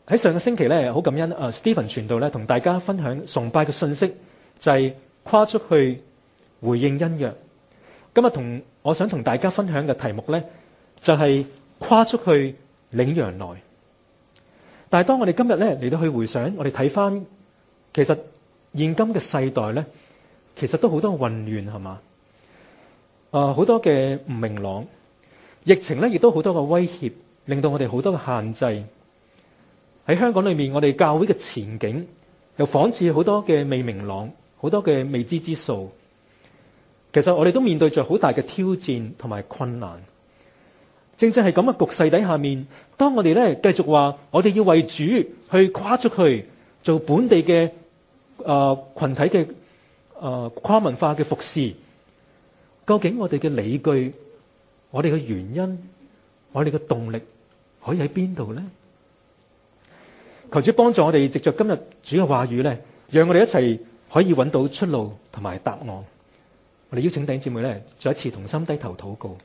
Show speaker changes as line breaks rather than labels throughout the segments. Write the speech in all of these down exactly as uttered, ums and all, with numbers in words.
喺上個星期咧，好感恩啊 Stephen 傳道咧，同大家分享崇拜嘅信息，就係跨出去回應恩約。今日同我想同大家分享嘅題目咧，就係跨出去領羊來。但係當我哋今日咧嚟到去回想，我哋睇翻，其實現今嘅世代咧，其實都好多混亂，係嘛？啊，好多嘅唔明朗，疫情咧亦都好多嘅威脅，令到我哋好多嘅限制。喺香港裏面，我哋教會嘅前景又仿似好多嘅未明朗，好多嘅未知之數。其實我哋都面對着好大嘅挑戰同埋困難。正正係咁嘅局勢底下面，當我哋咧繼續話我哋要為主去跨出去做本地嘅誒群體嘅誒跨文化嘅服侍，究竟我哋嘅理據、我哋嘅原因、我哋嘅動力可以喺邊度咧？求主幫助我哋藉着今日主嘅話語咧，讓我哋一齊可以揾到出路同埋答案。我哋邀請弟兄姊妹咧，再一次同心低頭禱告。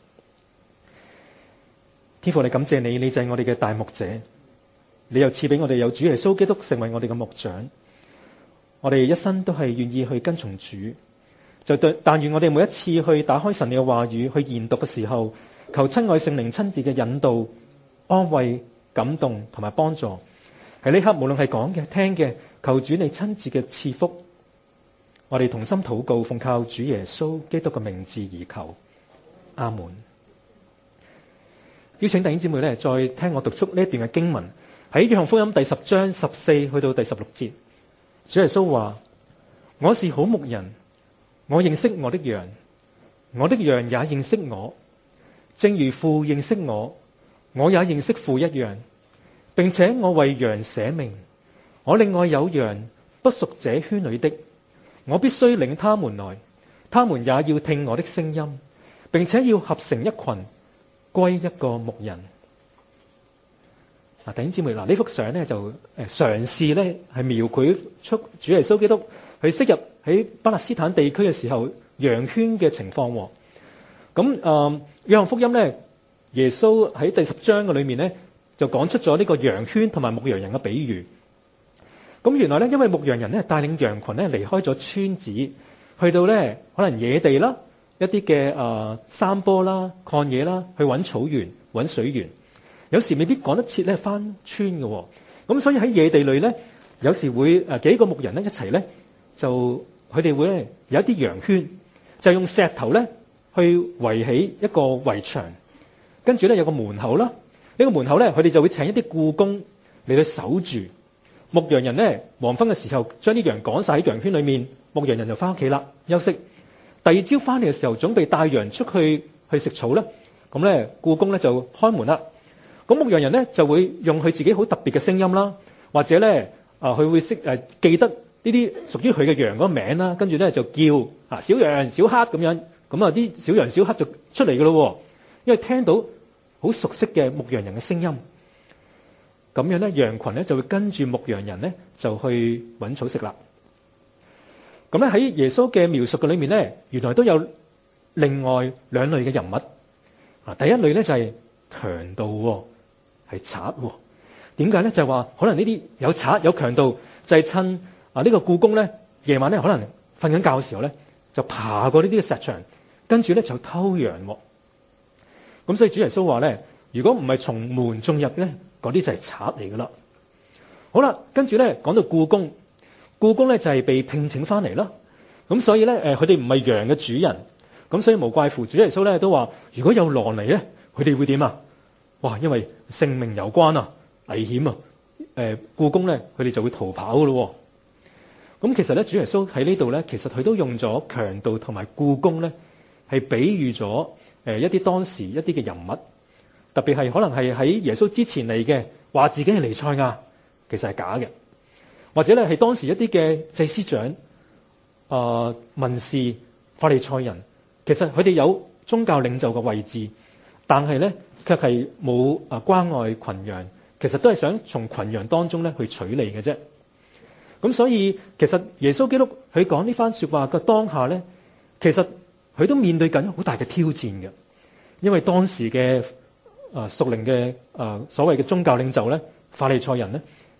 天父，你感謝你，你就係我哋嘅大牧者，你又賜俾我哋有主耶穌基督成為我哋嘅牧長。我哋一生都係願意去跟從主，就對。但願我哋每一次去打開神嘅話語去研讀嘅時候，求親愛聖靈親自嘅引導、安慰、感動同埋幫助。喺呢刻，無論係講嘅、聽嘅，求主你親自嘅賜福。我哋同心禱告，奉靠主耶穌基督嘅名字而求，阿門。邀請弟兄姊妹咧，再聽我讀出呢一段嘅經文，喺約翰福音第十章十四去到第十六節。主耶穌話：我是好牧人，我認識我的羊，我的羊也認識我，正如父認識我，我也認識父一樣。並且我為羊捨命，我另外有羊不屬這圈裏的，我必須領他們來，他們也要聽我的聲音，並且要合成一群，歸一個牧人。嗱，弟兄姊妹，嗱呢幅相咧就誒嘗試咧係描繪出主耶穌基督佢昔日喺巴勒斯坦地區嘅時候羊圈嘅情況。咁誒約翰福音咧，耶穌喺第十章嘅裏面咧，就講出咗呢個羊圈同埋牧羊人嘅比喻。咁原來咧，因為牧羊人咧帶領羊群咧離開咗村子，去到咧可能野地啦，一啲嘅誒山坡啦、曠野啦，去揾草原、揾水源。有時未必趕得切咧翻村嘅，咁所以喺野地裏咧，有時會誒幾個牧人咧一齊咧，就佢哋會咧有一啲羊圈，就用石頭咧去圍起一個圍牆，跟住咧有個門口啦。呢個門口咧，佢哋就會請一啲僱工嚟去守住。牧羊人咧，黃昏嘅時候將啲羊趕晒喺羊圈裏面，牧羊人就翻屋企啦，休息。第二朝翻嚟嘅時候，準備帶羊出去去食草啦。咁咧，僱工咧就開門啦。咁牧羊人咧就會用佢自己好特別嘅聲音啦，或者咧啊，佢會識誒記得呢啲屬於佢嘅羊嗰個名啦，跟住咧就叫啊小羊、小黑咁樣，咁啊啲小羊、小黑就出嚟噶咯。因為聽到好熟悉嘅牧羊人嘅聲音，咁樣咧羊群咧就會跟住牧羊人咧就去揾草食啦。咁咧喺耶穌嘅描述嘅裏面咧，原來都有另外兩類嘅人物。啊，第一類咧就係強盜，係賊。點解咧？就係話可能呢啲有賊有強盜，就係趁啊呢個僱工咧夜晚咧可能瞓緊覺嘅時候咧，就爬過呢啲嘅石牆，跟住咧就偷羊。咁所以主耶穌話咧，如果唔係從門進入咧，嗰啲就係賊嚟噶啦。好啦，跟住咧講到僱工，僱工咧就係被聘請翻嚟啦。咁所以咧，誒佢哋唔係羊嘅主人，咁所以無怪乎主耶穌咧都話，如果有狼嚟咧，佢哋會點啊？哇，因為性命有關啊，危險啊！誒僱工咧，佢哋就會逃跑噶咯。咁其實咧，主耶穌喺呢度咧，其實佢都用咗強盜同埋僱工咧，係比喻咗。誒一啲當時一啲嘅人物，特別係可能係喺耶穌之前嚟嘅，話自己係彌賽亞，其實係假嘅；或者咧係當時一啲嘅祭司長、啊、呃、文士、法利賽人，其實佢哋有宗教領袖嘅位置，但係咧卻係冇啊關愛群羊，其實都係想從群羊當中咧去取利嘅啫。咁所以其實耶穌基督佢講呢番說話嘅當下咧，其實佢都面對緊好大嘅挑戰嘅，因為當時嘅啊屬靈嘅啊所謂嘅宗教領袖咧，法利賽人咧，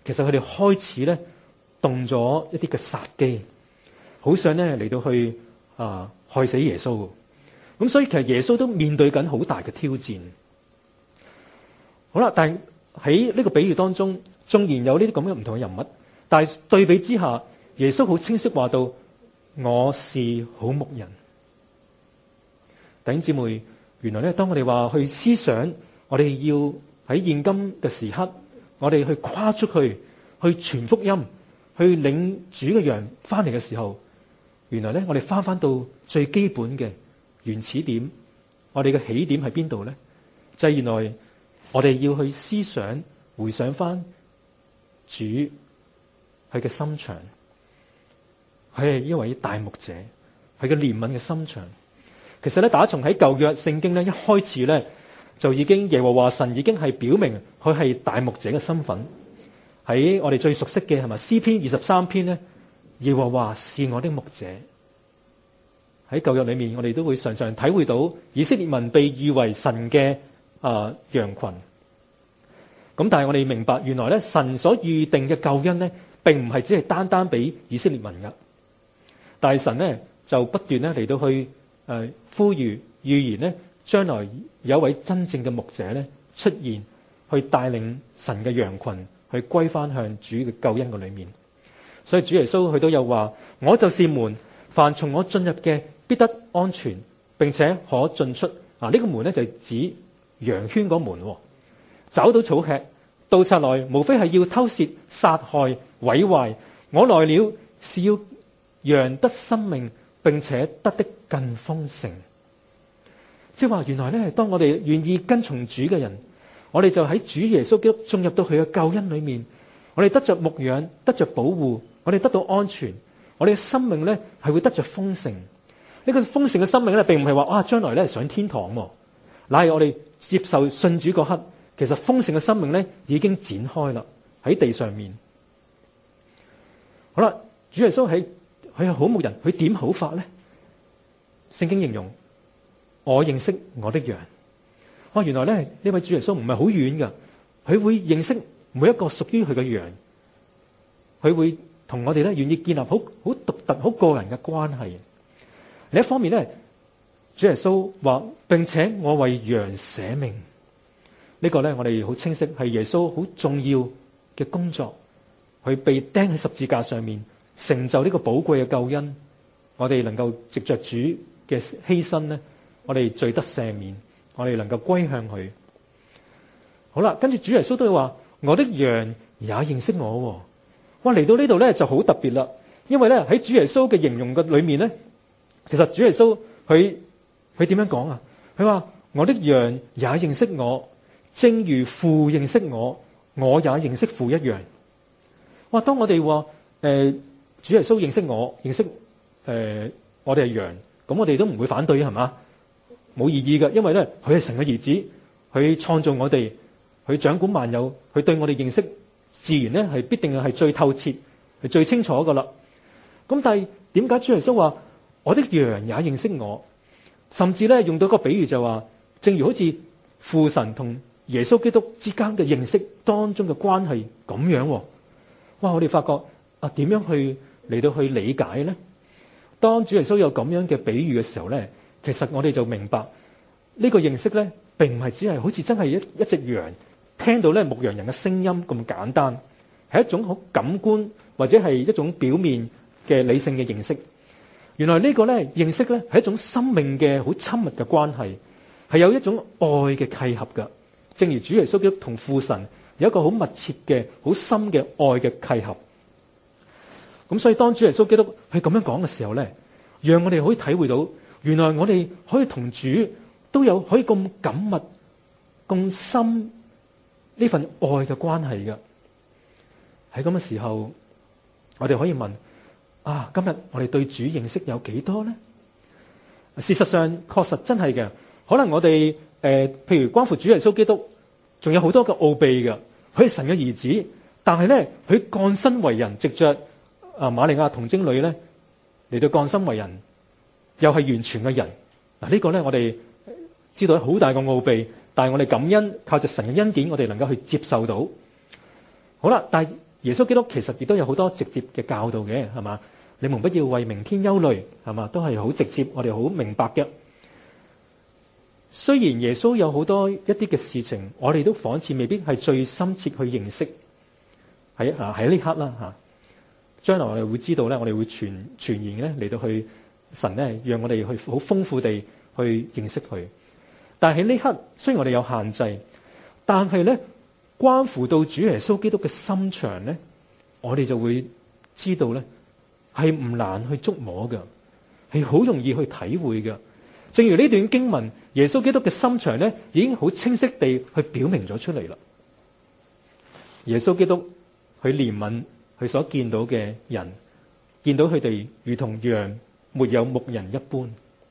其實佢哋開始咧動咗一啲嘅殺機，好想咧嚟到去啊害死耶穌。咁所以其實耶穌都面對緊好大嘅挑戰。好啦，但係喺呢個比喻當中，縱然有呢啲咁嘅唔同嘅人物，但係對比之下，耶穌好清晰話到：我是好牧人。弟兄姊妹，原來咧，當我哋話去思想，我哋要喺現今嘅時刻，我哋去跨出去，去傳福音，去領主嘅羊翻嚟嘅時候，原來咧，我哋翻翻到最基本嘅原始點，我哋嘅起點喺邊度咧？就係原來我哋要去思想，回想翻主佢嘅心腸，佢係一位大牧者，佢嘅憐憫嘅心腸。其實咧，打從喺舊約聖經咧一開始咧，就已經耶和華神已經係表明佢係大牧者嘅身份。喺我哋最熟悉嘅係咪詩篇二十三篇咧？耶和華是我的牧者。喺舊約裏面，我哋都會常常體會到以色列民被譽為神嘅啊、呃、羊群。咁但係我哋明白，原來咧神所預定嘅救恩咧，並唔係只係單單俾以色列民噶。但係神咧就不斷咧嚟到去誒、呃、呼籲預言咧，將來有一位真正嘅牧者咧出現，去帶領神嘅羊群去歸翻向主嘅救恩嘅裏面。所以主耶穌佢都有話：我就是門，凡從我進入嘅必得安全，並且可進出。啊，呢、這個門咧就係指羊圈嗰門。找到草吃，盜賊來無非係要偷竊、殺害、毀壞。我來了是要羊得生命，並且得的更豐盛。即係話，原來咧，當我哋願意跟從主嘅人，我哋就喺主耶穌基督進入到佢嘅救恩裏面，我哋得着牧養，得着保護，我哋得到安全，我哋嘅生命咧係會得着豐盛。呢、這個豐盛嘅生命咧，並唔係話啊將來咧上天堂，乃係我哋接受信主嗰刻。其實豐盛嘅生命咧已經展開啦，喺地上面。好啦，主耶穌喺佢係好牧人，佢點好法咧？聖經形容我認識我的羊。哦，原來咧呢位主耶穌唔係好遠噶，佢會認識每一個屬於佢嘅羊，佢會同我哋咧願意建立好好獨特、好個人嘅關係。另一方面咧，主耶穌話，並且我為羊捨命。呢個咧，我哋好清晰係耶穌好重要嘅工作，佢被釘喺十字架上面，成就呢個寶貴嘅救恩。我哋能夠藉着主嘅犧牲咧，我哋罪得赦免，我哋能夠歸向佢。好啦，跟住主耶穌都會話：我的羊也認識我。哇，嚟到呢度咧就好特別啦，因為咧喺主耶穌嘅形容嘅裏面咧，其實主耶穌佢佢點樣講啊？佢話：我的羊也認識我。正如父認識我，我也認識父一樣。哇！當我哋話誒主耶穌認識我，認識誒、呃、我哋係羊，咁我哋都唔會反對，係嘛？冇異議嘅，因為咧佢係神嘅兒子，佢創造我哋，佢掌管萬有，佢對我哋認識自然咧係必定係最透徹，係最清楚噶啦。咁但係點解主耶穌話我的羊也認識我？甚至咧用到個比喻就話，正如好似父神同耶穌基督之間嘅認識當中嘅關係咁樣。哇！我哋發覺啊，點樣去嚟到去理解咧？當主耶穌有咁樣嘅比喻嘅時候咧，其實我哋就明白呢個認識咧，並唔係只係好似真係一一隻羊聽到咧牧羊人嘅聲音咁簡單，係一種好感官或者係一種表面嘅理性嘅認識。原來呢個咧認識咧係一種生命嘅好親密嘅關係，係有一種愛嘅契合噶。正如主耶穌基督同父神有一個好密切嘅、好深嘅愛嘅契合。咁所以當主耶穌基督去咁樣講嘅時候咧，讓我哋可以體會到，原來我哋可以同主都有可以咁緊密、咁深呢份愛嘅關係嘅。喺咁嘅時候，我哋可以問：啊，今日我哋對主認識有幾多呢？事實上，確實真係嘅。可能我哋誒、呃，譬如關乎主耶穌基督，仲有好多嘅奧秘嘅。佢係神嘅兒子，但係咧，佢降生為人，藉着啊瑪利亞童貞女咧嚟到降生為人，又係完全嘅人。嗱、這個、呢個咧，我哋知道好大個奧秘，但係我哋感恩靠着神嘅恩典，我哋能夠去接受到。好啦，但係耶穌基督其實亦都有好多直接嘅教導嘅，係嘛？你們不要為明天憂慮，係嘛？都係好直接，我哋好明白嘅。雖然耶穌有好多一啲嘅事情，我哋都仿似未必係最深切去認識。喺啊喺呢刻啦嚇，將來我哋會知道咧，我哋會傳傳言咧嚟到去神咧，讓我哋去好豐富地去認識佢。但係喺呢刻，雖然我哋有限制，但係咧關乎到主耶穌基督嘅心腸咧，我哋就會知道咧係唔難去觸摸嘅，係好容易去體會嘅。正如呢段經文，耶穌基督嘅心腸咧已經好清晰地去表明咗出嚟啦。耶穌基督佢憐憫佢所見到嘅人，見到佢哋如同羊沒有牧人一般。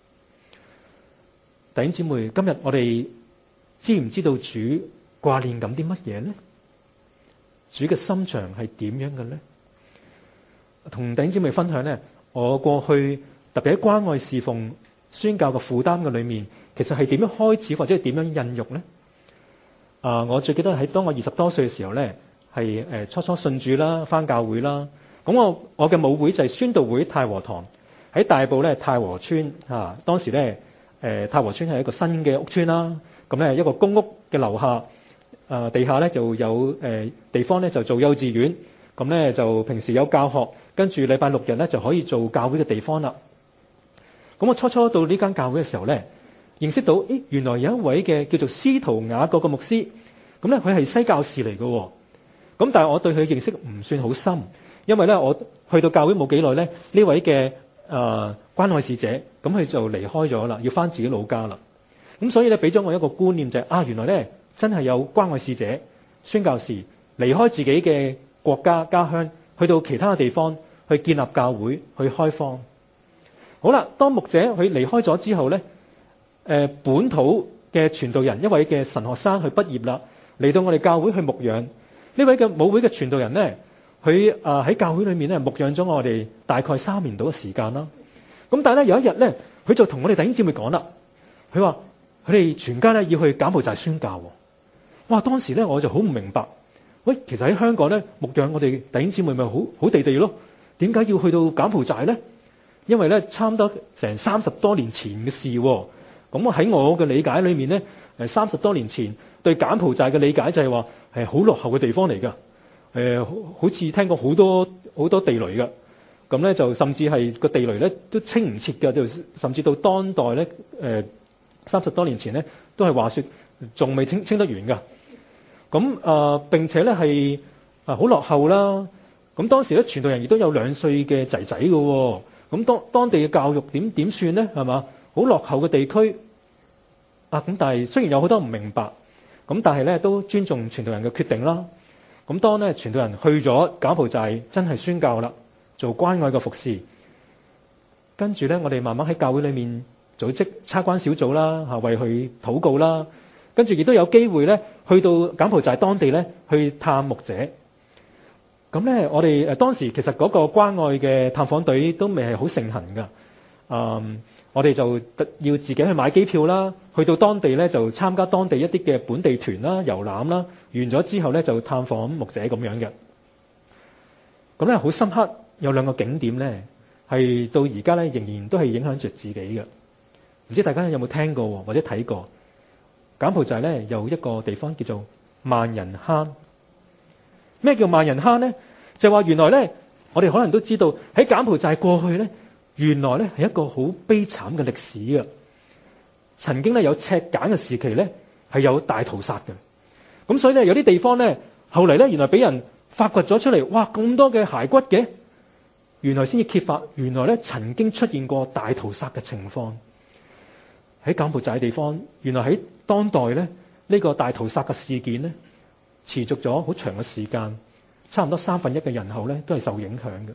弟兄姊妹，今日我哋知唔知道主掛念緊啲乜嘢呢？主嘅心腸係點樣嘅呢？同弟兄姊妹分享呢，我過去特別喺關愛侍奉宣教嘅負擔嘅裏面，其實係點樣開始或者係點樣孕育呢？啊，我最記得喺當我二十多歲嘅時候呢，係誒初初信主啦，返教會啦。咁我我嘅母會就係宣道會太和堂，喺大埔咧太和村啊。當時咧誒太和村係一個新嘅屋村啦。咁咧一個公屋嘅樓下，啊地下咧就有誒地方咧就做幼稚園。咁咧就平時有教學，跟住禮拜六日咧就可以做教會嘅地方啦。咁我初初到呢間教會嘅時候咧，認識到誒原來有一位嘅叫做司徒雅各嘅牧師。咁咧佢係西教士嚟嘅。咁但係我對佢認識唔算好深，因為咧我去到教會冇幾耐咧，呢位嘅誒、呃、關愛使者，咁佢就離開咗啦，要返自己老家啦。咁所以咧俾咗我一個觀念就係、是、啊，原來咧真係有關愛使者、宣教士離開自己嘅國家家鄉，去到其他嘅地方去建立教會，去開荒。好啦，當牧者佢離開咗之後咧，誒、呃、本土嘅傳道人一位嘅神學生去畢業啦，嚟到我哋教會去牧養。呢位嘅母會嘅傳道人咧，佢啊喺教會裏面咧牧養咗我哋大概三年度嘅時間啦。咁但係咧有一日咧，佢就同我哋弟兄姊妹講啦，佢話佢哋全家咧要去柬埔寨宣教。哇！當時咧我就好唔明白，喂，其實喺香港咧牧養我哋弟兄姊妹咪好好地地咯，點解要去到柬埔寨咧？因為咧差唔多成三十多年前嘅事。咁我喺我嘅理解裏面咧，誒三十多年前對柬埔寨嘅理解就係話，係好落後嘅地方嚟㗎，誒、呃，好似聽過好多好多地雷㗎，咁咧就甚至係個地雷咧都清唔切㗎，就甚至到當代咧，誒三十多年前咧都係話説仲未清清得完㗎，咁啊、呃、並且咧係啊好落後啦，咁當時咧傳道人亦都有兩歲嘅仔仔㗎，咁當當地嘅教育點點算咧係嘛？好落後嘅地區啊，咁但係雖然有好多唔明白。咁但係咧都尊重傳道人嘅決定啦。咁當咧傳道人去咗柬埔寨，真係宣教啦，做關愛嘅服侍。跟住咧，我哋慢慢喺教會裏面組織參關小組啦，嚇為佢禱告啦。跟住亦都有機會咧，去到柬埔寨當地咧去探牧者。咁咧，我哋誒當時其實嗰個關愛嘅探訪隊都未係好盛行㗎。嗯。我哋就要自己去買機票啦，去到當地咧就參加當地一啲嘅本地團啦、遊覽啦，完咗之後咧就探訪牧者咁樣嘅。咁咧好深刻，有兩個景點咧係到而家咧仍然都係影響着自己嘅。唔知大家有冇聽過或者睇過？柬埔寨咧有一個地方叫做萬人坑。咩叫萬人坑咧？就係話原來咧，我哋可能都知道喺柬埔寨過去咧。原來咧係一個好悲慘嘅歷史嘅，曾經咧有赤柬嘅時期咧係有大屠殺嘅，咁所以咧有啲地方咧後嚟咧原來俾人發掘咗出嚟，哇咁多嘅骸骨嘅，原來先至揭發原來咧曾經出現過大屠殺嘅情況喺柬埔寨嘅地方，原來喺當代咧呢個大屠殺嘅事件咧持續咗好長嘅時間，差唔多三分一嘅人口咧都係受影響嘅。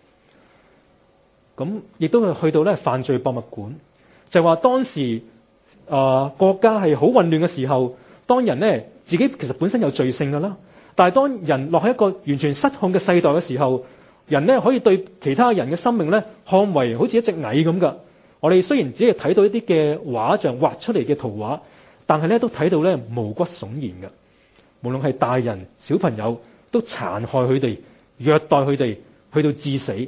咁亦都係去到咧犯罪博物館，就係話當時啊、呃、國家係好混亂嘅時候，當人咧自己其實本身有罪性㗎啦，但係當人落喺一個完全失控嘅世代嘅時候，人咧可以對其他人嘅生命咧看為好似一隻蟻咁㗎。我哋雖然只係睇到一啲嘅畫像畫出嚟嘅圖畫，但係咧都睇到咧毛骨悚然㗎。無論係大人小朋友都殘害佢哋、虐待佢哋，去到致死。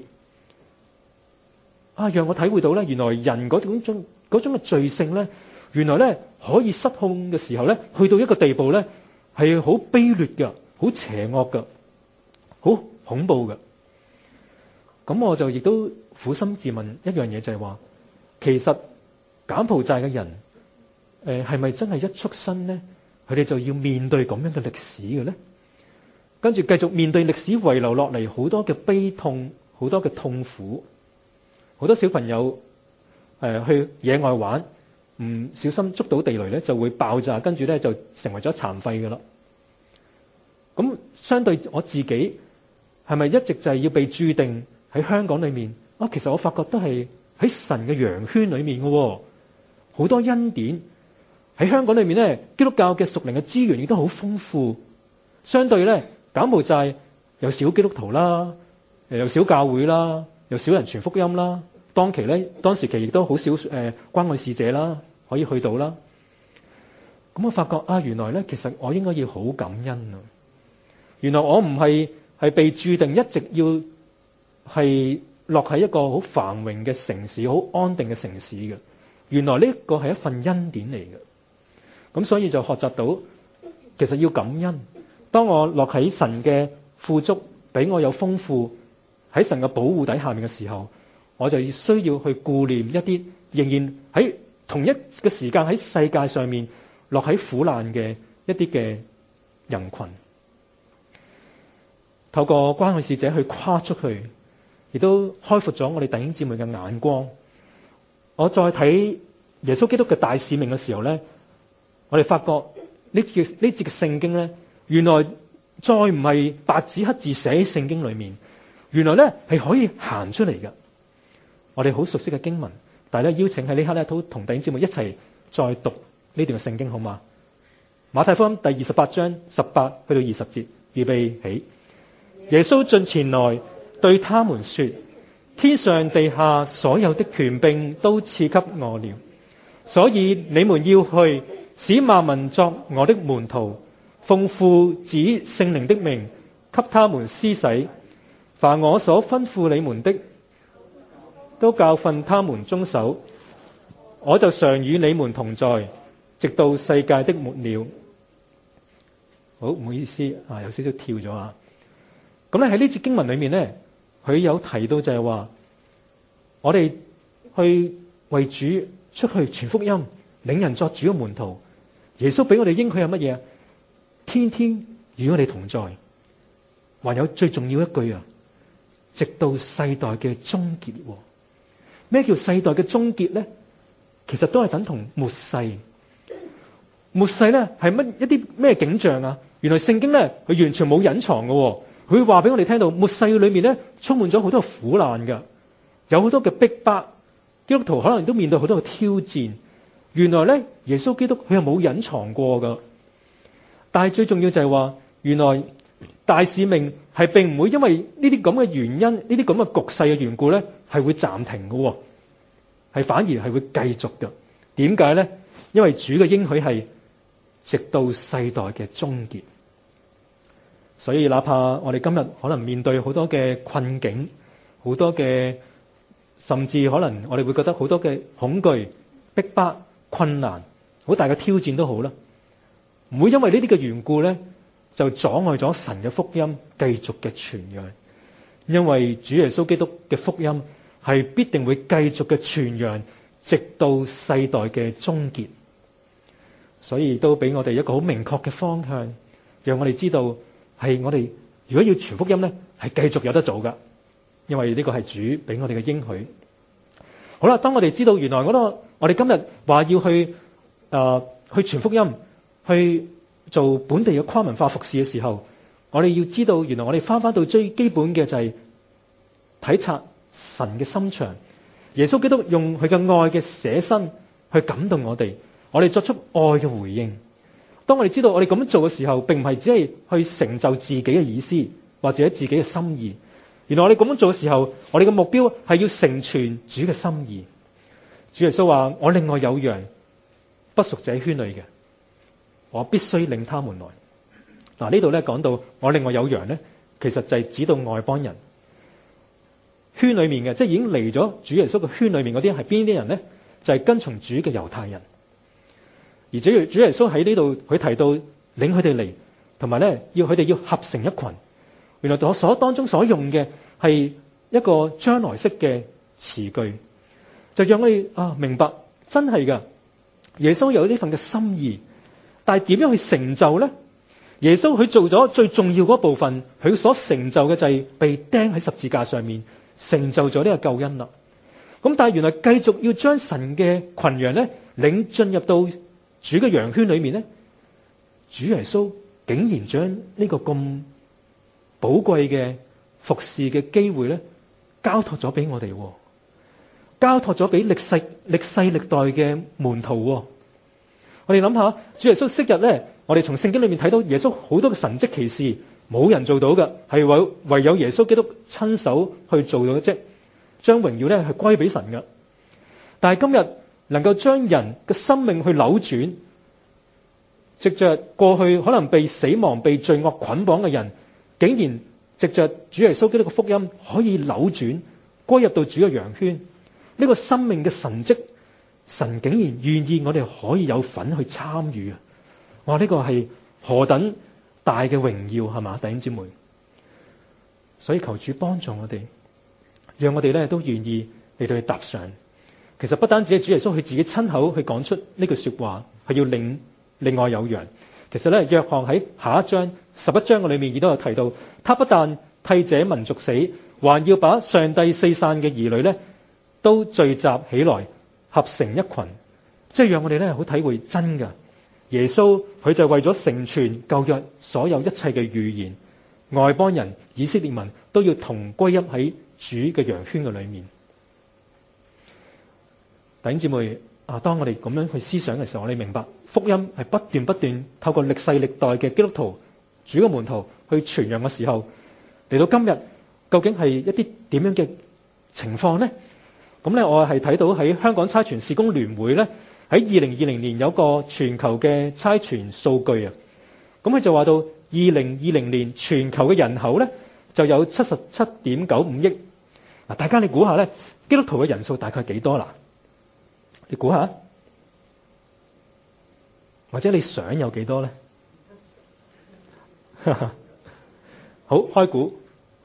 啊，讓我體會到咧，原來人嗰種種嗰種嘅罪性咧，原來咧可以失控嘅時候咧，去到一個地步咧，係好卑劣嘅、好邪惡嘅、好恐怖嘅。咁我就亦都苦心自問一樣嘢，就係話，其實柬埔寨嘅人，誒係咪真係一出生咧，佢哋就要面對咁樣嘅歷史嘅咧？跟住繼續面對歷史遺留落嚟好多嘅悲痛、好多嘅痛苦。好多小朋友誒、呃、去野外玩，唔小心捉到地雷咧，就會爆炸，跟住咧就成為咗殘廢噶啦。咁相對我自己，係咪一直就係要被注定喺香港裏面？啊，其實我發覺都係喺神嘅羊圈裏面嘅，好多恩典喺香港裏面咧。基督教嘅屬靈嘅資源亦都好豐富。相對咧，柬埔寨有少基督徒啦，又有少教會啦。有少人傳福音啦，當期咧，當時期亦都好少誒、呃、關愛使者啦，可以去到啦。咁我發覺啊，原來咧，其實我應該要好感恩啊。原來我唔係係被注定一直要係落喺一個好繁榮嘅城市、好安定嘅城市嘅。原來呢個係一份恩典嚟嘅。咁所以就學習到，其實要感恩。當我落喺神嘅富足，俾我有豐富。喺神嘅保護底下面嘅時候，我就需要去顧念一啲仍然喺同一個時間喺世界上面落喺苦難嘅一啲嘅人群。透過關愛使者去跨出去，亦都開闊咗我哋弟兄姊妹嘅眼光。我再睇耶穌基督嘅大使命嘅時候咧，我哋發覺呢節呢節嘅聖經咧，原來再唔係白紙黑字寫喺聖經裏面。原來咧係可以行出嚟嘅，我哋好熟悉嘅經文，但係咧邀請喺呢刻咧都同弟兄姊妹一齊再讀呢段嘅聖經，好嗎？馬太福音第二十八章十八去到二十節，預備起。耶穌進前來對他們說：天上地下所有的權柄都賜給我了，所以你們要去，使萬民作我的門徒，奉父子聖靈的名給他們施洗。凡我所吩咐你們的，都教訓他們遵守。我就常與你們同在，直到世界的末了。好，唔好意思啊，有少少跳咗啊。咁咧喺呢節經文裏面咧，佢有提到就係話，我哋去為主出去傳福音，領人作主嘅門徒。耶穌俾我哋應許係乜嘢？天天與我哋同在。還有最重要一句啊！直到世代嘅終結。咩叫世代嘅終結咧？其實都係等同末世。末世咧係乜一啲咩景象啊？原來聖經咧佢完全冇隱藏嘅，佢會話俾我哋聽到末世裏面咧充滿咗好多苦難嘅，有好多嘅逼迫，基督徒可能都面對好多嘅挑戰。原來咧耶穌基督佢係冇隱藏過噶，但係最重要就係話，原來大使命係並唔會因為呢啲咁嘅原因、呢啲咁嘅局勢嘅緣故咧，係會暫停嘅，係反而係會繼續嘅。點解咧？因為主嘅應許係直到世代嘅終結。所以哪怕我哋今日可能面對好多嘅困境，好多嘅甚至可能我哋會覺得好多嘅恐懼、逼迫、困難、好大嘅挑戰都好啦，唔會因為呢啲嘅緣故咧，就阻礙咗神嘅福音繼續嘅傳揚。因為主耶穌基督嘅福音係必定會繼續嘅傳揚，直到世代嘅終結。所以都俾我哋一個好明確嘅方向，讓我哋知道係我哋如果要傳福音咧，係繼續有得做噶。因為呢個係主俾我哋嘅應許。好啦，當我哋知道原來嗰個我哋今日話要去誒、呃、去傳福音，去做本地嘅跨文化服侍嘅時候，我哋要知道原來我哋翻翻到最基本嘅就係體察神嘅心腸。耶穌基督用佢嘅愛嘅捨身去感動我哋，我哋作出愛嘅回應。當我哋知道我哋咁樣做嘅時候，並唔係只係去成就自己嘅意思或者自己嘅心意。原來我哋咁樣做嘅時候，我哋嘅目標係要成全主嘅心意。主耶穌話：我另外有羊不屬這圈裏嘅，我必須領他們來。 嗱，呢度咧講到我另外有羊咧，其實就係指到外邦人圈裏面嘅，即係已經嚟咗主耶穌嘅圈裏面嗰啲係邊啲人咧？就係、是、跟從主嘅猶太人。而主主耶穌喺呢度佢提到領佢哋嚟，同埋咧要佢哋要合成一群。原來我所當中所用嘅係一個將來式嘅詞句，就讓我哋啊明白真係噶耶穌有呢份嘅心意，但係點樣去成就咧？耶穌佢做咗最重要嗰部分，佢所成就嘅就係被釘喺十字架上面，成就咗呢個救恩啦。咁但係原來繼續要將神嘅群羊咧領進入到主嘅羊圈裏面咧，主耶穌竟然將呢個咁寶貴嘅服侍嘅機會咧，交託咗俾我哋，交託咗俾歷世歷世歷代嘅門徒。我哋諗下，主耶穌昔日咧，我哋從聖經裏面睇到耶穌好多嘅神蹟奇事，冇人做到嘅，係唯唯有耶穌基督親手去做到嘅啫，將榮耀咧係歸俾神嘅。但係今日能夠將人嘅生命去扭轉，藉着過去可能被死亡、被罪惡捆綁嘅人，竟然藉着主耶穌基督嘅福音可以扭轉，歸入到主嘅羊圈。呢個生命嘅神蹟，神竟然願意我哋可以有份去參與啊！哇，呢個係何等大嘅榮耀係嘛，弟兄姊妹。所以求主幫助我哋，讓我哋咧都願意嚟到去踏上。其實不單止係主耶穌佢自己親口去講出呢句說話，係要領另外有羊。其實咧，約翰喺下一章十一章嘅裏面亦都有提到，他不但替這民族死，還要把上帝四散嘅兒女咧都聚集起來，合成一群。即係讓我哋咧好體會真㗎，耶穌佢就為咗成全舊約所有一切嘅預言，外邦人以色列民都要同歸一喺主嘅羊圈嘅裏面。弟兄姊妹啊，當我哋咁樣去思想嘅時候，我哋明白福音係不斷不斷透過歷世歷代嘅基督徒、主嘅門徒去傳揚嘅時候，嚟到今日究竟係一啲點樣嘅情況呢？咁咧，我係睇到喺香港差傳事工聯會咧，喺二零二零年有個全球嘅差傳數據啊。咁佢就話到二零二零年全球嘅人口咧就有七十七點九五億。嗱，大家你估下咧，基督徒嘅人數大概幾多啦？你估下，或者你想有幾多咧？好，開估。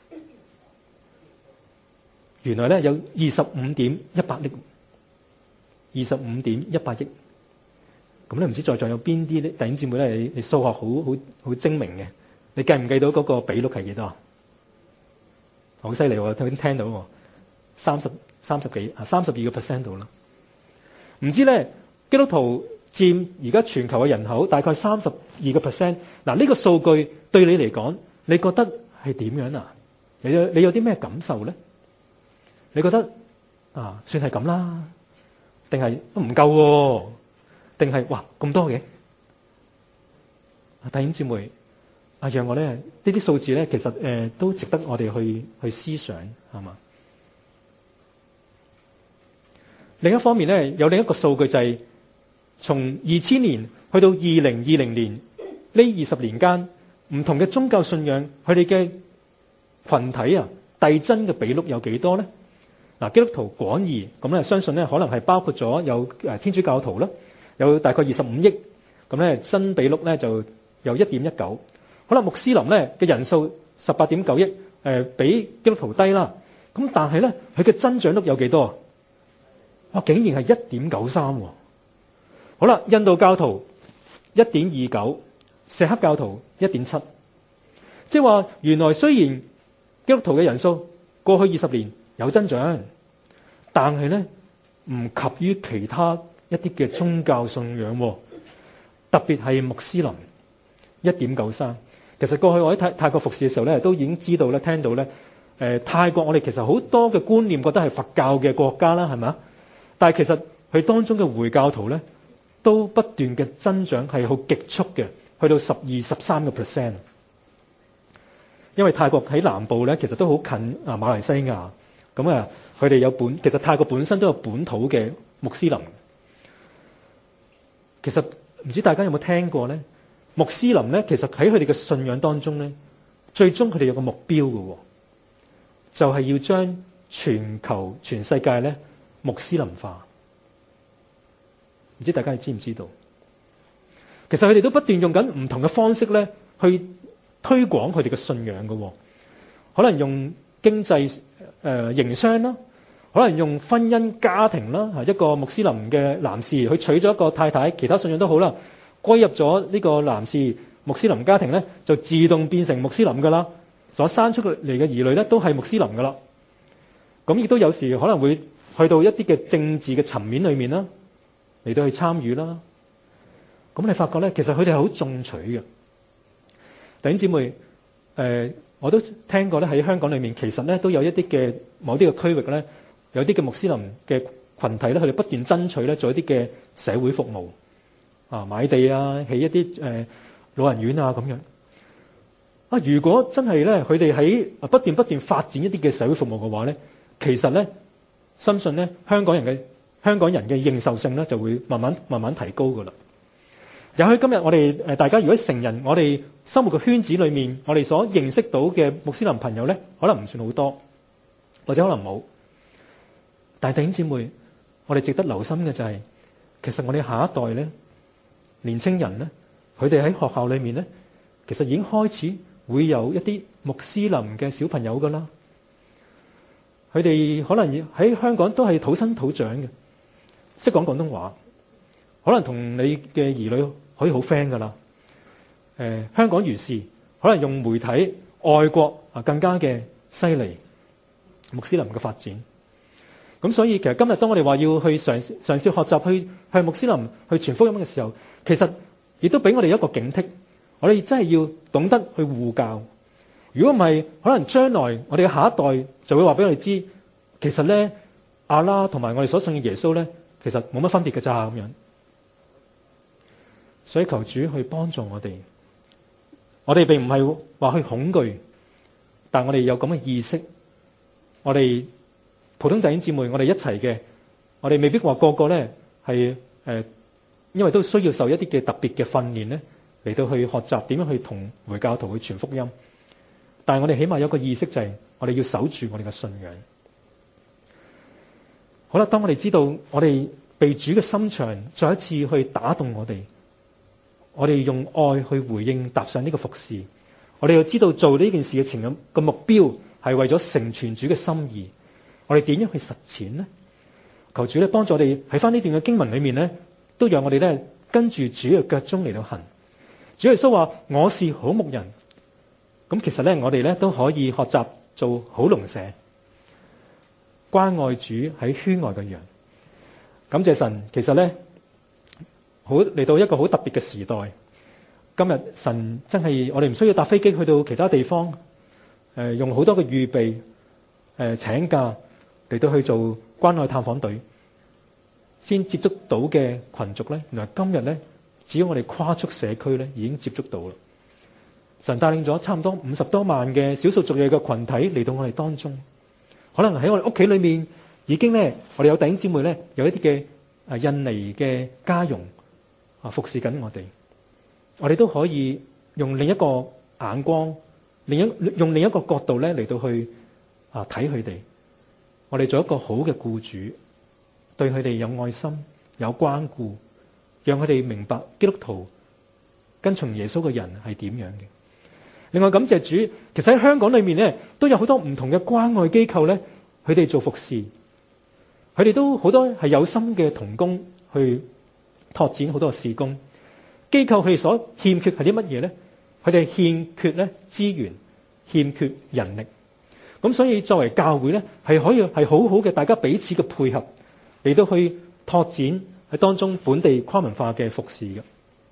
原來咧有二十五點一百億，二十五點一百億。咁你唔知在座有邊啲咧？弟兄姊妹咧，你你數學好好好精明嘅，你計唔計到嗰個比率係幾多？好犀利喎！頭先聽到喎，三十三十幾啊，三十二個 percent 度啦。唔知咧，基督徒佔而家全球嘅人口大概三十二個 percent。嗱，呢個數據對你嚟講，你覺得係點樣啊？你有你有啲咩感受咧？你覺得啊，算係咁啦，定係都唔夠，定係哇咁多嘅？弟兄姊妹，啊，讓我咧呢啲數字咧，其實誒、呃、都值得我哋去去思想，係嘛？另一方面咧，有另一個數據就係、是、從二千年去到二零二零年呢二十年間，唔同嘅宗教信仰佢哋嘅群體啊遞增嘅比率有幾多咧？嗱，基督徒廣義咁咧，相信咧可能係包括咗有誒天主教徒啦，有大概二十五億，咁咧真比率咧就有一點一九。好啦，穆斯林咧嘅人數十八點九億，誒、呃、比基督徒低啦。咁但係咧佢嘅增長率有幾多？哇，竟然係一點九三。好啦，印度教徒一點二九，錫克教徒一點七。即係話原來雖然基督徒嘅人數過去二十年有增長，但係咧唔及於其他一啲嘅宗教信仰，特別係穆斯林一點九三。其實過去我喺泰泰國服侍嘅時候咧，都已經知道咧，聽到咧，誒、呃、泰國我哋其實好多嘅觀念覺得係佛教嘅國家啦，係咪啊？但係其實佢當中嘅回教徒咧，都不斷嘅增長係好極速嘅，去到十二十三個 percent。因為泰國喺南部咧，其實都好近啊馬來西亞。咁啊，佢哋有本，其實泰國本身都有本土嘅穆斯林。其實唔知大家有冇聽過咧？ 穆斯林咧，其實喺佢哋嘅信仰當中咧，最終佢哋有個目標嘅，就係要將全球全世界咧穆斯林化。唔知大家知唔知道？其實佢哋都不斷用緊唔同嘅方式咧，去推廣佢哋嘅信仰嘅。可能用經濟誒、呃、營商啦，可能用婚姻家庭啦，一個穆斯林嘅男士去娶咗一個太太，其他信仰都好啦，歸入咗呢個男士穆斯林家庭咧，就自動變成穆斯林噶啦，所生出嚟嘅兒女咧都係穆斯林噶啦。咁亦都有時可能會去到一啲嘅政治嘅層面裏面啦，嚟到去參與啦。咁你發覺咧，其實佢哋係好進取嘅。弟兄姊妹，誒、呃，我都聽過咧，喺香港裏面，其實咧都有一啲嘅某啲嘅區域咧，有啲嘅穆斯林嘅群體咧，佢哋不斷爭取咧做一啲嘅社會服務啊，買地啊，起一啲誒、呃、老人院啊咁樣。啊，如果真係咧，佢哋喺不斷不斷發展一啲嘅社會服務嘅話咧，其實咧，深信咧香港人嘅香港人嘅認受性咧就會慢慢慢慢提高噶啦。也許今日我哋誒大家如果成人，我哋生活嘅圈子裏面，我哋所認識到嘅穆斯林朋友咧，可能唔算好多，或者可能冇。但係弟兄姊妹，我哋值得留心嘅就係、是，其實我哋下一代咧，年青人咧，佢哋喺學校裏面咧，其實已經開始會有一啲穆斯林嘅小朋友噶啦。佢哋可能喺香港都係土生土長嘅，識講廣東話，可能同你嘅兒女可以好 friend 噶啦。誒、呃，香港如是，可能用媒體外國啊更加嘅犀利，穆斯林嘅發展。咁所以其實今日當我哋話要去嘗嘗試學習去向穆斯林去傳福音嘅時候，其實亦都俾我哋一個警惕，我哋真係要懂得去護教。如果唔係，可能將來我哋嘅下一代就會話俾我哋知，其實咧阿拉同埋我哋所信嘅耶穌咧，其實冇乜分別嘅咋咁樣。所以求主去幫助我哋，我哋並唔係話去恐懼，但我哋有咁嘅意識。我哋普通弟兄姊妹，我哋一齊嘅，我哋未必話個個咧係誒，因為都需要受一啲嘅特別嘅訓練咧，嚟到去學習點樣去同回教徒去傳福音。但係我哋起碼有個意識，就係我哋要守住我哋嘅信仰。好啦，當我哋知道我哋被主嘅心腸再一次去打動我哋，我哋用愛去回應，踏上呢個服侍。我哋又知道做呢件事嘅情感嘅目標係為咗成全主嘅心意。我哋點樣去實踐呢？求主咧幫助我哋喺翻呢段嘅經文裏面咧，都讓我哋咧跟住主嘅腳蹤嚟到行。主耶穌話：我是好牧人。咁其實咧，我哋咧都可以學習做好農舍，關愛主喺圈外嘅羊。感謝神，其實咧好嚟到一個好特別嘅時代。今日神真係我哋唔需要搭飛機去到其他地方，誒、呃、用好多嘅預備，誒、呃、請假嚟到去做關愛探訪隊，先接觸到嘅群族咧，原來今日咧，只要我哋跨出社區咧，已經接觸到啦。神帶領咗差唔多五十多萬嘅少數族裔嘅群體嚟到我哋當中，可能喺我哋屋企裏面已經咧，我哋有弟兄姊妹咧，有一啲嘅啊印尼嘅家傭啊服侍緊我哋，我哋都可以用另一個眼光，另一用另一個角度咧嚟到去啊睇佢哋，我哋做一個好嘅僱主，對佢哋有愛心、有關顧，讓佢哋明白基督徒跟從耶穌嘅人係點樣嘅。另外感謝主，其實喺香港裏面咧都有好多唔同嘅關愛機構咧，佢哋做服侍，佢哋都好多係有心嘅同工去拓展好多嘅事工。機構佢哋所欠缺係啲乜嘢咧？佢哋欠缺咧資源，欠缺人力。咁所以作為教會咧，係可以係好好嘅，大家彼此嘅配合嚟到去拓展喺當中本地跨文化嘅服侍嘅。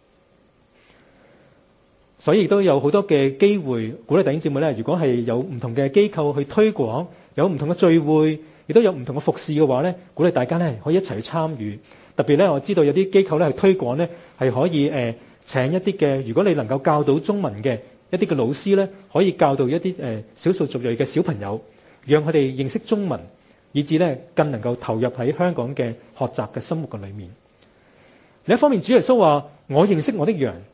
所以都有好多嘅機會鼓勵弟兄姊妹咧，如果係有唔同嘅機構去推廣，有唔同嘅聚會，亦都有唔同嘅服侍嘅話咧，鼓勵大家咧可以一齊去參與。特別咧，我知道有啲機構咧係推廣咧係可以誒、呃、請一啲嘅，如果你能夠教到中文嘅一啲嘅老師咧，可以教導一啲誒少數族裔嘅小朋友，讓佢哋認識中文，以至咧更能夠投入喺香港嘅學習嘅生活嘅裏面。另一方面，主耶穌話：我認識我的羊，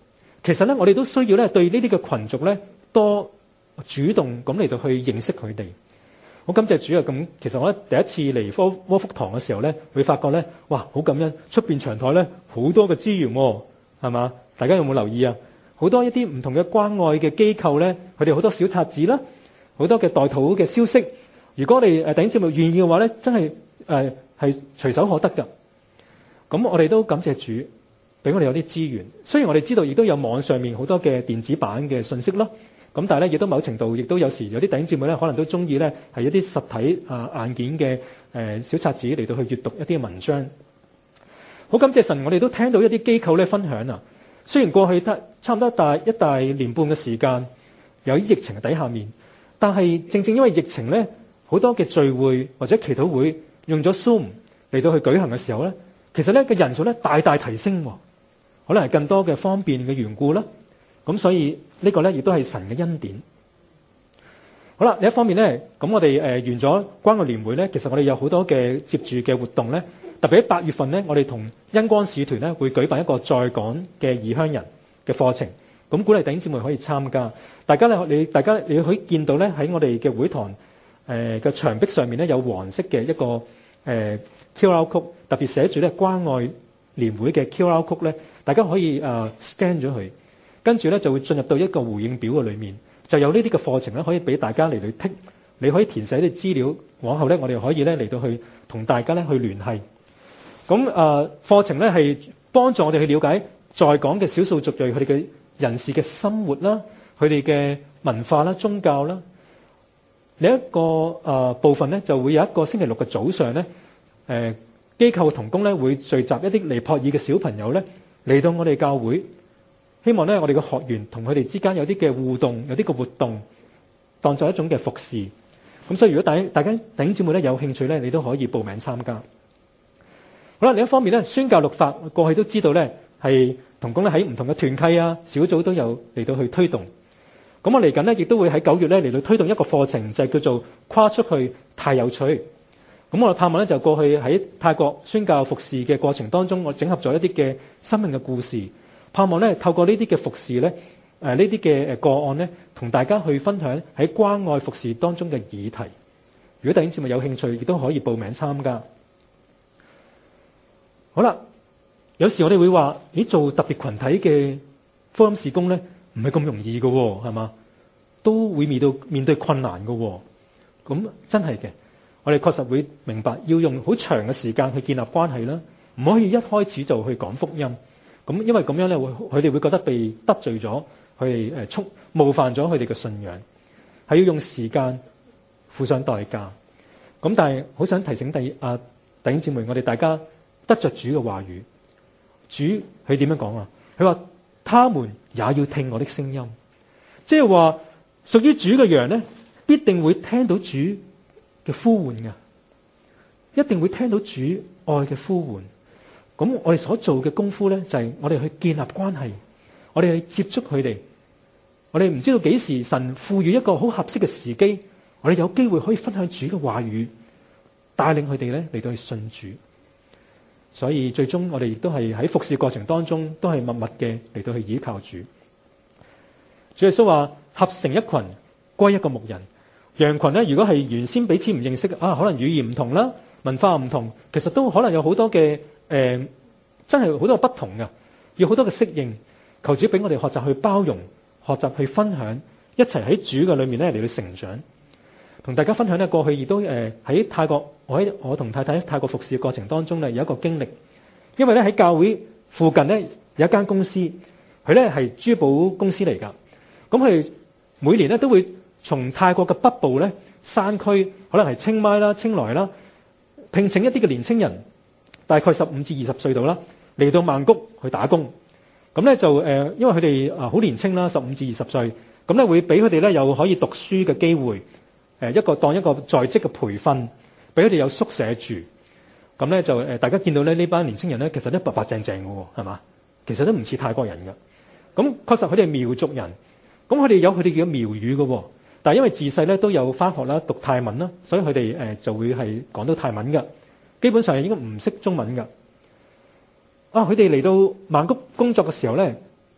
其實咧，我哋都需要咧對呢啲嘅群族咧多主動咁嚟到去認識佢哋。好感謝主啊！咁其實我第一次嚟科窩福堂嘅時候咧，會發覺咧，哇，好感恩！出邊長台咧好多嘅資源喎，係嘛？大家有冇留意啊？好多一啲唔同嘅關愛嘅機構咧，佢哋好多小冊子啦，好多嘅代禱嘅消息。如果我哋誒弟兄姊妹願意嘅話咧，真係誒係隨手可得㗎。咁我哋都感謝主，俾我哋有啲資源。雖然我哋知道亦都有網上面好多嘅電子版嘅信息啦。咁但係咧，亦都某程度，亦都有時有啲弟兄姊妹咧，可能都中意咧係一啲實體啊硬件嘅誒小冊子嚟到去閱讀一啲文章。好感謝神，我哋都聽到一啲機構咧分享啊。雖然過去得差唔多大一大年半嘅時間，有疫情底下面，但係正正因為疫情咧，好多嘅聚會或者祈禱會用咗 Zoom 嚟到去舉行嘅時候咧，其實咧個人數咧大大提升，可能係更多嘅方便嘅緣故啦。咁所以呢個咧亦都係神嘅恩典。好啦，另一方面咧，咁我哋誒完咗關愛年會咧，其實我哋有好多嘅接住嘅活動咧，特別喺八月份咧，我哋同恩光使團咧會舉辦一個在港嘅異鄉人嘅課程，咁鼓勵弟兄姊妹可以參加。大家咧，你大家你可以見到咧喺我哋嘅會堂誒嘅牆壁上面咧有黃色嘅一個誒 Q R code，特別寫住咧關愛年會嘅 Q R code 咧，大家可以誒 scan 咗佢。跟住咧就會進入到一個回應表嘅裏面，就有呢啲嘅課程咧可以俾大家嚟到剔，你可以填寫啲資料，往後咧我哋可以咧嚟到去同大家咧去聯繫。咁誒課程咧係幫助我哋去了解在港嘅少數族裔佢哋嘅人士嘅生活啦，佢哋嘅文化啦、宗教啦。另一個誒部分咧就會有一個星期六嘅早上咧，誒機構同工咧會聚集一啲尼泊爾嘅小朋友咧嚟到我哋教會。希望咧，我哋嘅學員同佢哋之間有啲嘅互動，有啲嘅活動，當作一種嘅服侍。咁所以如果大大家弟兄姊妹咧有興趣咧，你都可以報名參加。好啦，另一方面咧，宣教律法過去都知道咧，係同工咧喺唔同嘅團契啊、小組都有嚟到去推動。咁我嚟緊咧，亦都會喺九月咧嚟到推動一個課程，就係叫做跨出去太有趣。咁我盼望咧就過去喺泰國宣教服侍嘅過程當中，我整合咗一啲嘅生命嘅故事。盼望咧透過呢啲嘅服侍咧，誒呢啲嘅誒個案咧，同大家去分享喺關愛服侍當中嘅議題。如果弟兄姊妹有興趣，亦都可以報名參加。好啦，有時我哋會話，咦，做特別群體嘅福音事工咧，唔係咁容易嘅喎，係嘛？都會面對面對困難嘅喎。咁真係嘅，我哋確實會明白，要用好長嘅時間去建立關係啦，唔可以一開始就去講福音。咁因為咁樣咧，會佢哋會覺得被得罪咗，佢哋誒觸冒犯咗佢哋嘅信仰，係要用時間付上代價。咁但係好想提醒第啊弟兄姊妹，我哋大家得着主嘅話語，主佢點樣講啊？佢話他們也要聽我的聲音，即係話屬於主嘅羊咧，必定會聽到主嘅呼喚㗎，一定會聽到主愛嘅呼喚。咁我哋所做嘅功夫咧，就係我哋去建立關係，我哋去接觸佢哋。我哋唔知道幾時神賦予一個好合適嘅時機，我哋有機會可以分享主嘅話語，帶領佢哋咧嚟到去信主。所以最終我哋亦都係喺服侍過程當中，都係默默嘅嚟到去依靠主。主耶穌話：合成一群歸一個牧人。羊群咧，如果係原先彼此唔認識啊，可能語言唔同啦，文化唔同，其實都可能有好多嘅。誒、呃，真係好多不同㗎，要好多嘅適應。求主俾我哋學習去包容，學習去分享，一齊喺主嘅裏面咧嚟到成長。同大家分享咧，過去亦都誒喺泰國，我喺我同太太喺泰國服侍嘅過程當中咧有一個經歷。因為咧喺教會附近咧有一間公司，佢咧係珠寶公司嚟㗎。咁佢每年咧都會從泰國嘅北部咧山區，可能係清邁啦、清萊啦，聘請一啲嘅年青人。大概十五至二十歲度啦，嚟到曼谷去打工。咁咧就誒，因為佢哋啊好年青啦，十五至二十歲，咁咧會俾佢哋咧有可以讀書嘅機會，誒一個當一個在職嘅培訓，俾佢哋有宿舍住。咁咧就誒，大家見到咧呢班年青人咧，其實都白白淨淨嘅喎，係嘛？其實都唔似泰國人嘅。咁確實佢哋係苗族人，咁佢哋有佢哋嘅苗語嘅喎。但係因為自細咧都有返學啦，讀泰文啦，所以佢哋誒就會係講到泰文嘅。基本上係應該唔識中文㗎。啊，佢哋嚟到曼谷工作嘅時候咧，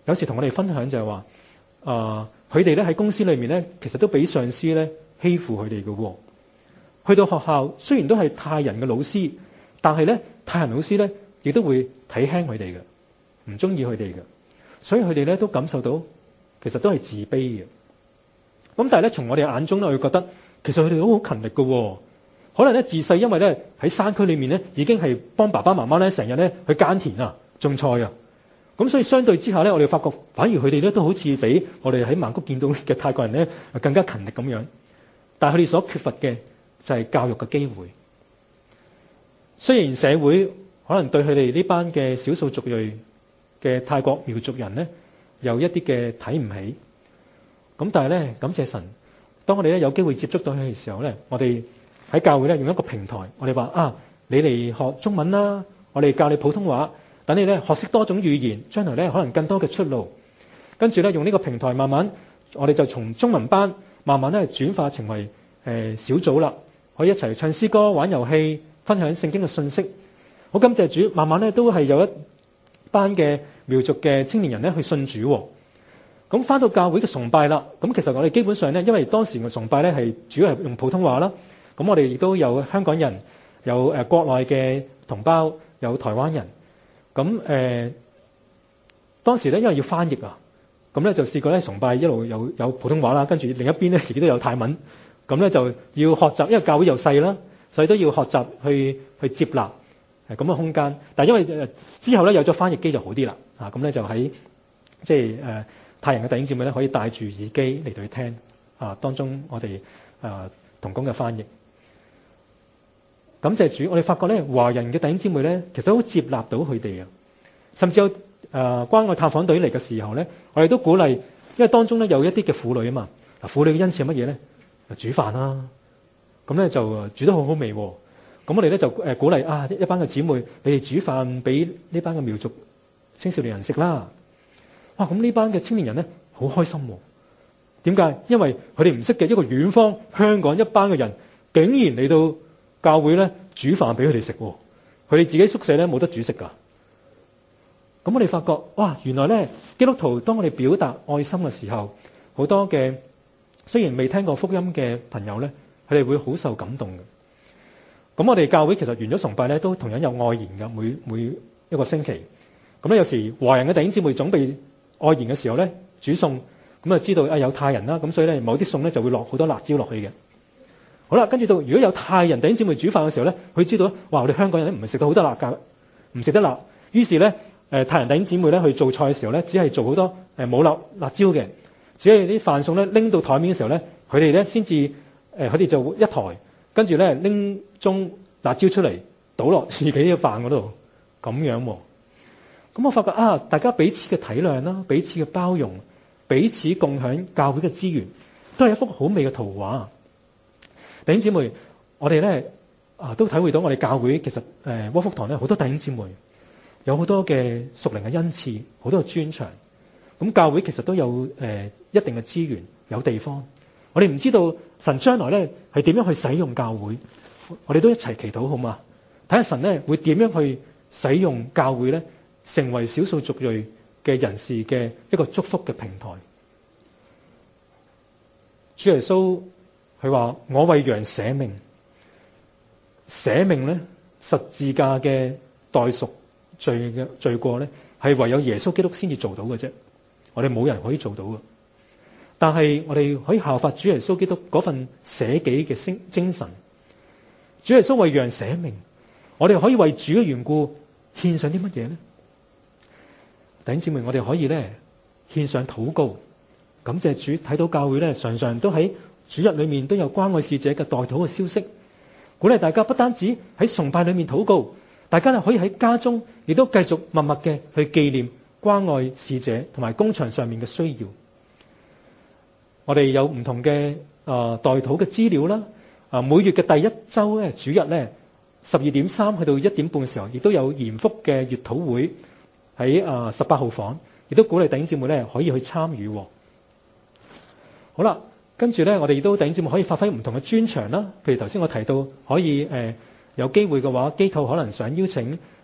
有時同我哋分享就係話，啊佢哋咧喺公司裏面咧，其實都俾上司咧欺負佢哋嘅喎。去到學校雖然都係太人嘅老師，但係咧太人老師咧亦都會睇輕佢哋嘅，唔中意佢哋嘅，所以佢哋咧都感受到其實都係自卑嘅。咁但係咧從我哋眼中咧，我會覺得其實佢哋都好勤力嘅喎。可能咧自細因為咧喺山區裏面咧已經係幫爸爸媽媽咧成日咧去耕田啊、種菜啊，咁所以相對之下咧，我哋發覺反而佢哋咧都好似比我哋喺曼谷見到嘅泰國人咧更加勤力咁樣。但係佢哋所缺乏嘅就係教育嘅機會。雖然社會可能對佢哋呢班嘅少數族裔嘅泰國苗族人咧有一啲嘅睇唔起，咁但係咧感謝神，當我哋咧有機會接觸到佢嘅時候咧，我哋喺教會咧用一個平台，我哋話啊，你嚟學中文啦，我哋教你普通話，等你咧學識多種語言，將來咧可能更多嘅出路。跟住咧用呢個平台慢慢，我哋就從中文班慢慢咧轉化成為誒、呃、小組啦，可以一齊唱詩歌、玩遊戲、分享聖經嘅信息。好感謝主，慢慢咧都係有一班嘅苗族嘅青年人咧去信主。咁翻到教會嘅崇拜啦，咁其實我哋基本上咧，因為當時嘅崇拜咧係主要係用普通話啦。咁我哋亦都有香港人，有誒國內嘅同胞，有台灣人。咁誒、呃、當時咧，因為要翻譯啊，咁咧就試過咧崇拜一路有有普通話啦，跟住另一邊咧自己都有泰文。咁咧就要學習，因為教會又細啦，所以都要學習去去接納係咁嘅空間。但係因為之後咧有咗翻譯機就好啲啦，啊咁咧就喺即係誒泰人嘅弟兄姊妹咧可以帶住耳機嚟到去聽啊，當中我哋誒同工嘅翻譯。感謝主，我哋發覺咧，華人嘅弟兄姊妹咧，其實都接納到佢哋啊。甚至有誒、呃、關愛探訪隊嚟嘅時候咧，我哋都鼓勵，因為當中咧有一啲嘅婦女啊嘛。嗱，婦女嘅恩賜係乜嘢咧？煮飯啦、啊，咁咧就煮得好好味、啊。咁我哋咧就誒鼓勵啊，一班嘅姊妹，你哋煮飯俾呢班嘅苗族青少年人食啦。哇！咁呢班嘅青年人咧好開心、啊。點解？因為佢哋唔識嘅一個遠方香港一班嘅人，竟然嚟到教會咧煮飯俾佢哋食，佢哋自己宿舍咧冇得煮食噶。咁我哋發覺，哇，原來咧基督徒當我哋表達愛心嘅時候，好多嘅雖然未聽過福音嘅朋友咧，佢哋會好受感動嘅。咁我哋教會其實完咗崇拜咧，都同樣有愛筵嘅，每每一個星期。咁咧有時華人嘅弟兄姊妹準備愛筵嘅時候咧，煮餸，咁啊知道啊有泰人啦，咁所以咧某啲餸咧就會落好多辣椒落去嘅。好啦，跟住到如果有泰人弟兄姊妹煮飯嘅時候咧，佢知道哇，我哋香港人咧唔係食到好多辣㗎，唔食得辣。於是咧，誒、呃、泰人弟兄姊妹咧去做菜嘅時候咧，只係做好多誒冇辣辣椒嘅，只係啲飯餸咧拎到台面嘅時候咧，佢哋咧先至誒佢哋就一台，跟住咧拎盅辣椒出嚟倒落自己嘅飯嗰度，咁樣喎、啊。咁我發覺啊，大家彼此嘅體諒啦，彼此嘅包容，彼此共享教會嘅資源，都係一幅好美嘅圖畫。弟兄姊妹，我哋咧啊都體會到我哋教會其實誒窩福堂咧好多弟兄姊妹有好多嘅屬靈嘅恩賜，好多嘅專長。咁教會其實都有誒、呃、一定嘅資源，有地方。我哋唔知道神將來咧係點樣去使用教會，我哋都一齊祈禱好嘛？睇下神咧會點樣去使用教會咧，成為少數族裔嘅人士嘅一個祝福嘅平台。主耶穌佢話：我為羊捨命，捨命咧，十字架嘅代贖罪嘅罪過咧，係唯有耶穌基督先至做到嘅啫。我哋冇人可以做到嘅。但係我哋可以效法主耶穌基督嗰份捨己嘅精精神。主耶穌為羊捨命，我哋可以為主嘅緣故獻上啲乜嘢咧？弟兄姊妹，我哋可以咧獻上禱告，感謝主。睇到教會咧常常都喺主日裏面都有關愛使者嘅代禱嘅消息，鼓勵大家不單止喺崇拜裏面禱告，大家咧可以喺家中亦都繼續默默嘅去紀念關愛使者同埋工場上面嘅需要。我哋有唔同嘅啊、呃、代禱嘅資料啦，啊、呃、每月嘅第一周咧主日咧十二點三去到一點半嘅時候，亦都有嚴福嘅月禱會喺啊十八號房，亦都鼓勵弟兄姊妹咧可以去參與。好啦。跟住咧，我哋亦都弟兄姊妹可以發揮唔同嘅專長啦。譬如頭先我提到，可以誒、呃、有機會嘅話，機構可能想邀請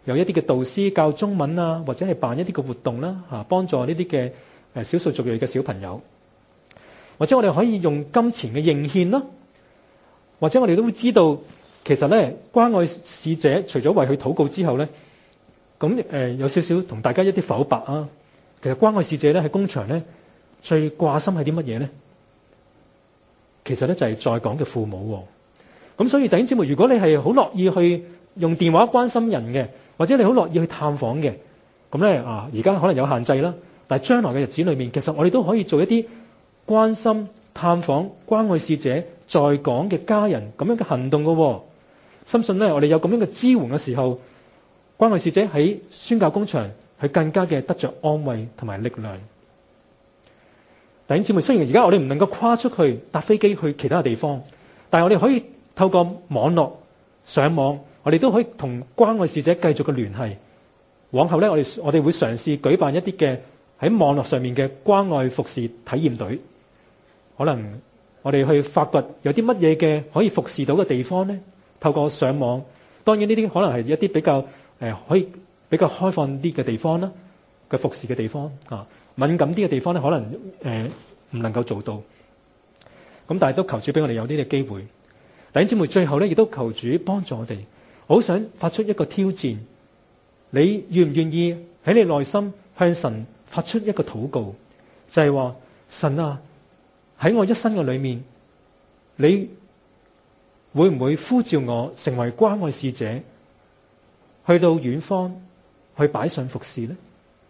有一啲嘅導師教中文啊，或者係辦一啲嘅活動啦，嚇幫助呢啲嘅誒少數族裔嘅小朋友。或者我哋可以用金錢嘅應獻啦，或者我哋都會知道，其實咧關愛使者除咗為佢禱告之後咧，咁誒、呃、有少少同大家一啲剖白啊。其實關愛使者咧喺工場咧最掛心係啲乜嘢咧？其實咧就係在港嘅父母。咁所以弟兄姊妹，如果你係好樂意去用電話關心人嘅，或者你好樂意去探訪嘅，咁咧啊而家可能有限制啦，但係將來嘅日子裏面，其實我哋都可以做一啲關心、探訪、關愛使者在港嘅家人咁樣嘅行動嘅。深信咧，我哋有咁樣嘅支援嘅時候，關愛使者喺宣教工場係更加嘅得着安慰同埋力量。弟兄姊妹，雖然而家我哋唔能夠跨出去搭飛機去其他地方，但係我哋可以透過網絡上網，我哋都可以同關愛使者繼續嘅聯繫。往後咧，我哋我哋會嘗試舉辦一啲嘅喺網絡上面嘅關愛服侍體驗隊。可能我哋去發掘有啲乜嘢嘅可以服侍到嘅地方呢？透過上網，當然呢啲可能係一啲比較誒、呃、可以比較開放啲嘅地方啦，嘅服侍嘅地方啊，敏感啲嘅地方咧，可能誒唔、呃、能夠做到。咁但係都求主俾我哋有呢啲機會。弟兄姊妹，最後咧亦都求主幫助我哋。我好想發出一個挑戰，你願唔願意喺你內心向神發出一個禱告？就係、是、話神啊，喺我一生嘅裏面，你會唔會呼召我成為關愛使者，去到遠方去擺上服侍呢？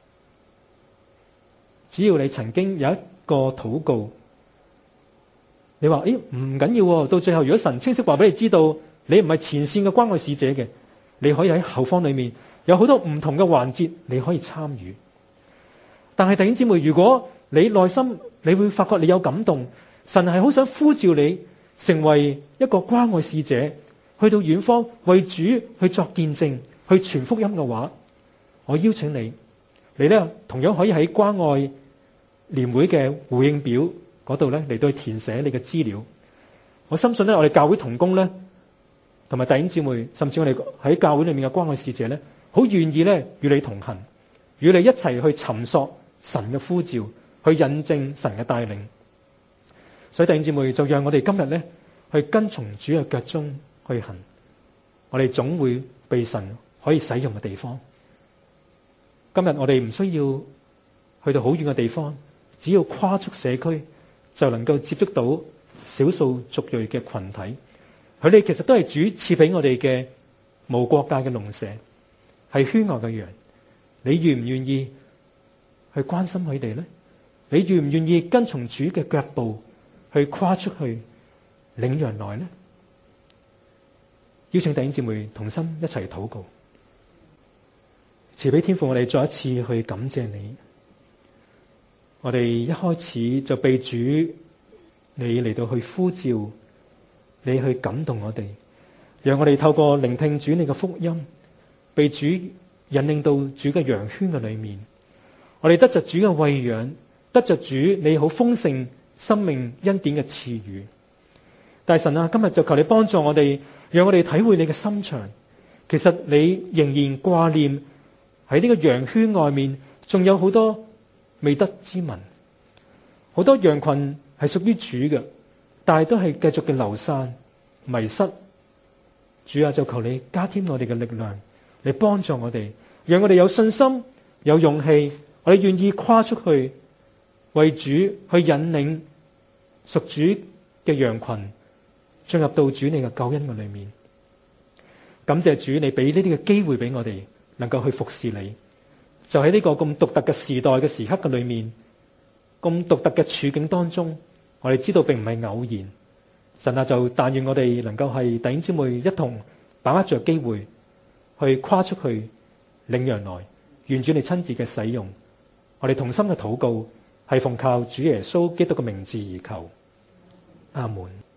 只要你曾經有一個禱告，你話誒唔緊要，到最後如果神清晰話俾你知道，你唔係前線嘅關愛使者嘅，你可以喺後方裏面有好多唔同嘅環節，你可以參與。但係弟兄姊妹，如果你內心你會發覺你有感動，神係好想呼召你成為一個關愛使者，去到遠方為主去作見證，去傳福音嘅話，我邀請你，你咧同樣可以喺關愛年會嘅回應表嗰度咧嚟到去填寫你嘅資料。我深信咧，我哋教會同工咧，同埋弟兄姊妹，甚至我哋喺教會裏面嘅關愛使者咧，好願意咧與你同行，與你一齊去尋索神嘅呼召，去印證神嘅帶領。所以弟兄姊妹，就讓我哋今日咧去跟從主嘅腳蹤去行，我哋總會被神可以使用嘅地方。今日我哋唔需要去到好遠嘅地方，只要跨出社區就能夠接觸到少數族裔嘅群體。佢哋其實都係主賜俾我哋嘅無國界嘅鄰舍，係圈外嘅羊。你願唔願意去關心佢哋呢？你願唔願意跟從主嘅腳步去跨出去領羊來呢？邀請弟兄姊妹同心一齊禱告。慈悲天父，我哋再一次去感謝你。我哋一開始就被主你嚟到去呼召，你去感動我哋，讓我哋透過聆聽主你嘅福音，被主引領到主嘅羊圈嘅裏面。我哋得着主嘅餵養，得着主你好豐盛生命恩典嘅賜予。大神啊，今日就求你幫助我哋，讓我哋體會你嘅心腸。其實你仍然掛念喺呢個羊圈外面，仲有好多未得之民，好多羊群係屬於主嘅，但係都係繼續嘅流散迷失。主啊，就求你加添我哋嘅力量，嚟幫助我哋，讓我哋有信心、有勇氣，我哋願意跨出去為主去引領屬主嘅羊群進入到主你嘅救恩嘅裏面。感謝主，你俾呢啲嘅機會俾我哋，能夠去服侍你。就喺呢個咁獨特嘅時代嘅時刻嘅裏面，咁獨特嘅處境當中，我哋知道並唔係偶然。神啊，就但願我哋能夠係弟兄姊妹一同把握着機會，去跨出去領羊來，願主你親自嘅使用。我哋同心嘅禱告係奉靠主耶穌基督嘅名字而求，阿門。